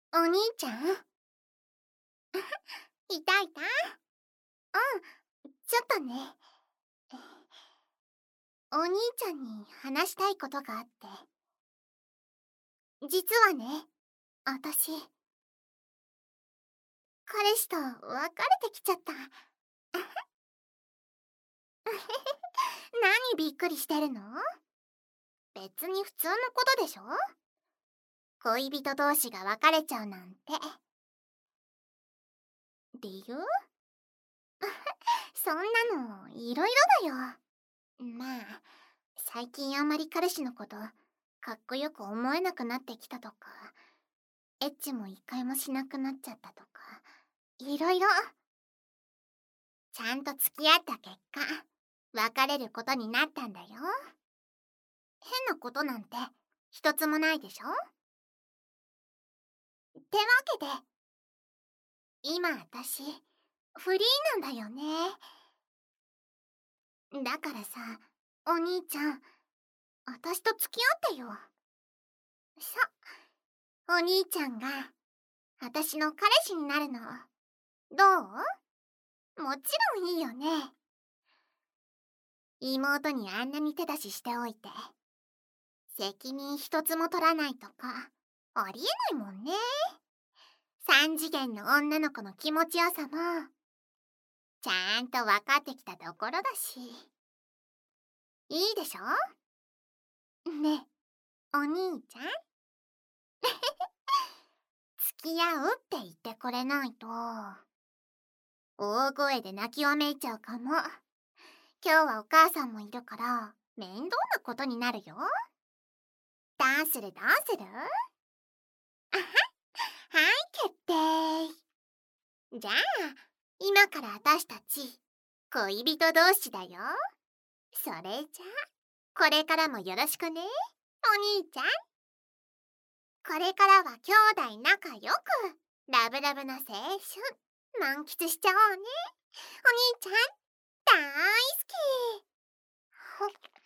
お兄ちゃんいたいた。ちょっとね。お兄ちゃんに話したいことがあって。実はね、私、彼氏と別れてきちゃった。何びっくりしてるの？別に普通のことでしょ？恋人同士が別れちゃうなんて。理由？そんなのいろいろだよ。まあ、最近あんまり彼氏のことかっこよく思えなくなってきたとか、エッチも一回もしなくなっちゃったとか、いろいろ。ちゃんと付き合った結果、別れることになったんだよ。変なことなんて一つもないでしょ？ってわけで、今私、フリーなんだよね。だからさ、お兄ちゃん、私と付き合ってよ。お兄ちゃんが私の彼氏になるの、どう？もちろんいいよね。妹にあんなに手出ししておいて、責任一つも取らないとか、ありえないもんね。三次元の女の子の気持ちよさも、ちゃんと分かってきたところだし。いいでしょ？ねえ、お兄ちゃん。付き合うって言ってくれないと、大声で泣きわめいちゃうかも。今日はお母さんもいるから、面倒なことになるよ。どうする？あは、はい、決定。じゃあ、今から私たち、恋人同士だよ。それじゃあ、これからもよろしくね、お兄ちゃん。これからは兄弟仲良く、ラブラブな青春、満喫しちゃおうね。お兄ちゃん、大好き。